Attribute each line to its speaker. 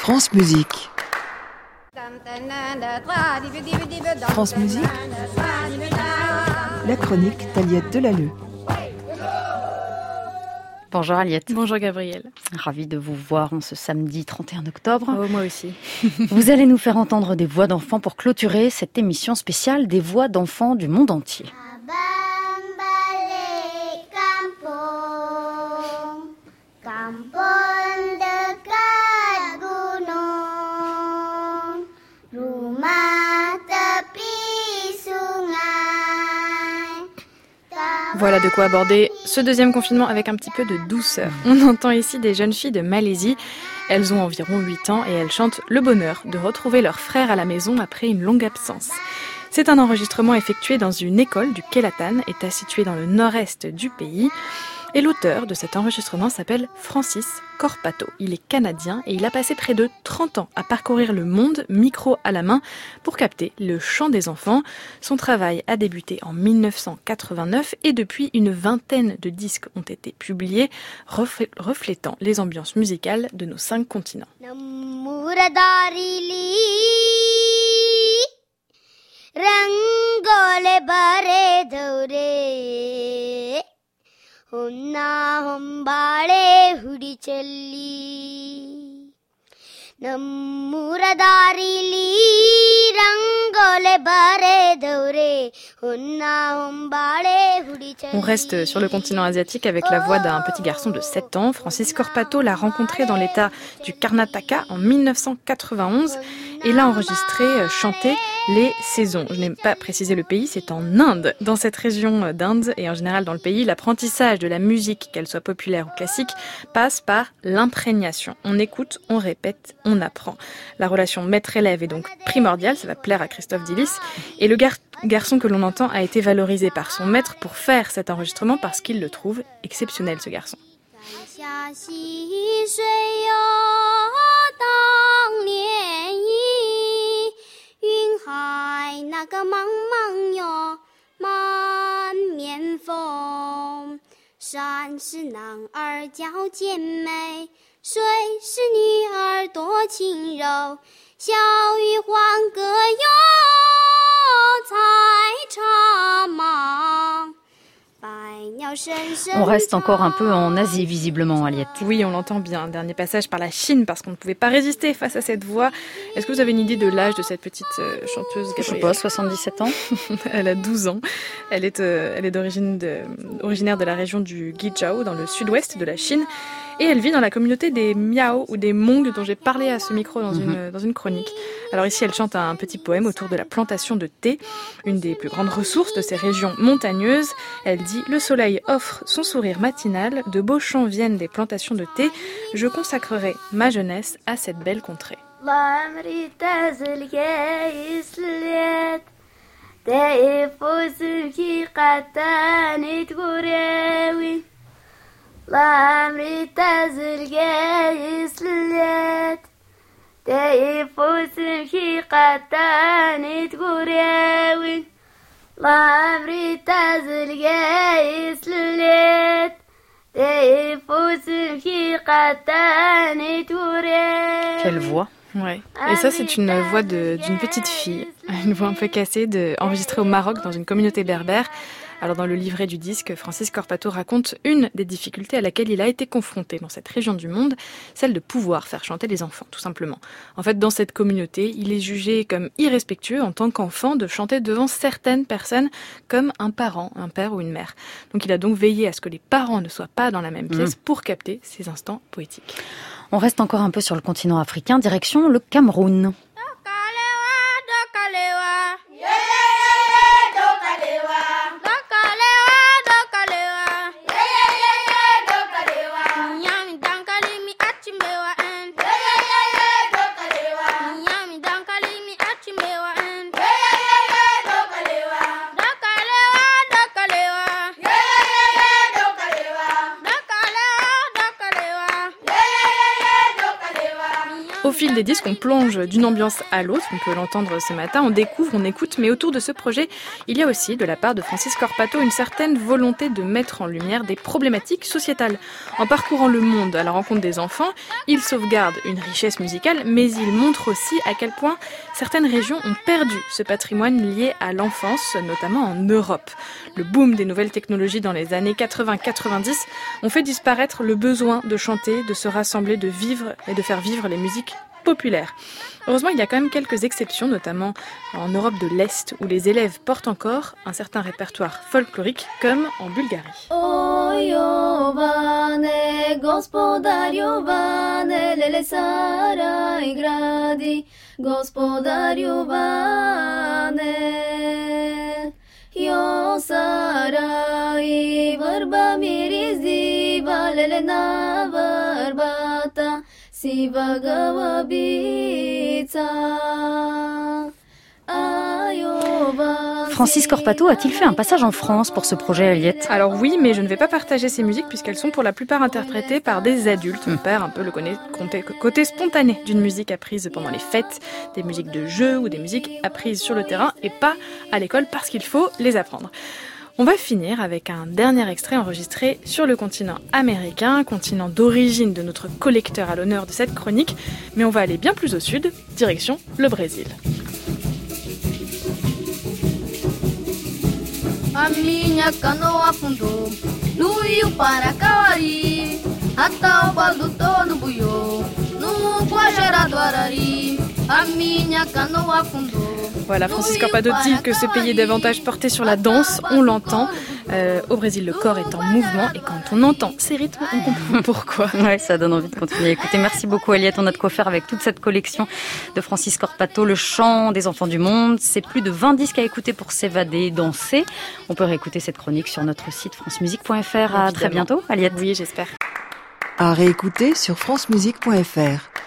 Speaker 1: France Musique. France Musique, la chronique d'Aliette Delalleux.
Speaker 2: Bonjour Aliette.
Speaker 3: Bonjour Gabrielle.
Speaker 2: Ravie de vous voir en ce samedi 31 octobre.
Speaker 3: Oh, moi aussi.
Speaker 2: Vous allez nous faire entendre des voix d'enfants pour clôturer cette émission spéciale des voix d'enfants du monde entier.
Speaker 3: Voilà de quoi aborder ce deuxième confinement avec un petit peu de douceur. On entend ici des jeunes filles de Malaisie. Elles ont environ 8 ans et elles chantent le bonheur de retrouver leur frère à la maison après une longue absence. C'est un enregistrement effectué dans une école du Kelatan, État situé dans le nord-est du pays. Et l'auteur de cet enregistrement s'appelle Francis Corpato. Il est canadien et il a passé près de 30 ans à parcourir le monde, micro à la main, pour capter le chant des enfants. Son travail a débuté en 1989 et depuis une vingtaine de disques ont été publiés, reflétant les ambiances musicales de nos 5 continents.
Speaker 4: ಹೊನ್ನ ಹೊಂಬಾಳೆ ಹುಡಿ ಚೆಲ್ಲಿ ನಮ್ಮೂರ ದಾರಿಲಿ ರಂಗೋಲೆ ಬರೆದವ್ರೆ ಹೊನ್ನ ಹೊಂಬಾಳೆ ಹುಡಿ ಚೆಲ್ಲಿ.
Speaker 3: On reste sur le continent asiatique avec la voix d'un petit garçon de 7 ans. Francis Corpato l'a rencontré dans l'état du Karnataka en 1991 et l'a enregistré chanter les saisons. Je n'ai pas précisé le pays, c'est en Inde. Dans cette région d'Inde et en général dans le pays, l'apprentissage de la musique, qu'elle soit populaire ou classique, passe par l'imprégnation. On écoute, on répète, on apprend. La relation maître-élève est donc primordiale, ça va plaire à Christophe Dillis. Et le garçon que l'on entend a été valorisé par son maître pour faire cet enregistrement parce qu'il le trouve exceptionnel, ce garçon.
Speaker 2: On reste encore un peu en Asie, visiblement, Aliette.
Speaker 3: Oui, on l'entend bien. Dernier passage par la Chine, parce qu'on ne pouvait pas résister face à cette voix. Est-ce que vous avez une idée de l'âge de cette petite chanteuse, Gabrielle ?
Speaker 2: Je sais pas, 77 ans.
Speaker 3: Elle a 12 ans. Elle est originaire de la région du Guizhou, dans le sud-ouest de la Chine. Et elle vit dans la communauté des Miao ou des Hmong dont j'ai parlé à ce micro dans une chronique. Alors ici, elle chante un petit poème autour de la plantation de thé, une des plus grandes ressources de ces régions montagneuses. Elle dit « Le soleil offre son sourire matinal, de beaux chants viennent des plantations de thé. Je consacrerai ma jeunesse à cette belle contrée. »
Speaker 4: لامري تزلقي يسليت تيفوس مشي قتاني تقوريوي لامري تزلقي يسليت تيفوس مشي قتاني تقوريوي.
Speaker 3: Quelle voix! Ouais. Et ça, c'est une voix d'une petite fille, une voix un peu cassée, enregistrée au Maroc dans une communauté berbère. Alors dans le livret du disque, Francis Corpato raconte une des difficultés à laquelle il a été confronté dans cette région du monde, celle de pouvoir faire chanter les enfants, tout simplement. En fait, dans cette communauté, il est jugé comme irrespectueux en tant qu'enfant de chanter devant certaines personnes comme un parent, un père ou une mère. Donc il a donc veillé à ce que les parents ne soient pas dans la même pièce pour capter ces instants poétiques.
Speaker 2: On reste encore un peu sur le continent africain, direction le Cameroun.
Speaker 3: Au Au fil des disques, on plonge d'une ambiance à l'autre, on peut l'entendre ce matin, on découvre, on écoute, mais autour de ce projet, il y a aussi, de la part de Francis Corpato, une certaine volonté de mettre en lumière des problématiques sociétales. En parcourant le monde à la rencontre des enfants, il sauvegarde une richesse musicale, mais il montre aussi à quel point certaines régions ont perdu ce patrimoine lié à l'enfance, notamment en Europe. Le boom des nouvelles technologies dans les années 80-90 ont fait disparaître le besoin de chanter, de se rassembler, de vivre et de faire vivre les musiques populaires. Heureusement, il y a quand même quelques exceptions, notamment en Europe de l'Est, où les élèves portent encore un certain répertoire folklorique, comme en Bulgarie.
Speaker 2: Francis Corpato a-t-il fait un passage en France pour ce projet, Aliette ?
Speaker 3: Alors oui, mais je ne vais pas partager ces musiques puisqu'elles sont pour la plupart interprétées par des adultes. On perd un peu le côté spontané d'une musique apprise pendant les fêtes, des musiques de jeu ou des musiques apprises sur le terrain et pas à l'école parce qu'il faut les apprendre. On va finir avec un dernier extrait enregistré sur le continent américain, continent d'origine de notre collecteur à l'honneur de cette chronique, mais on va aller bien plus au sud, direction le Brésil.
Speaker 4: A minha canoa afundou no rio Paracauari, a talba do dono buiou no Guajará do Arari. A minha canoa afundou.
Speaker 3: Voilà, Francis Corpato dit que ce pays est davantage porté sur la danse, on l'entend. Au Brésil, le corps est en mouvement et quand on entend ces rythmes, on comprend pourquoi.
Speaker 2: Ouais, ça donne envie de continuer à écouter. Merci beaucoup, Aliette. On a de quoi faire avec toute cette collection de Francis Corpato, le chant des enfants du monde. C'est plus de 20 disques à écouter pour s'évader, danser. On peut réécouter cette chronique sur notre site francemusique.fr. À très bientôt, Aliette.
Speaker 3: Oui, j'espère.
Speaker 1: À réécouter sur francemusique.fr.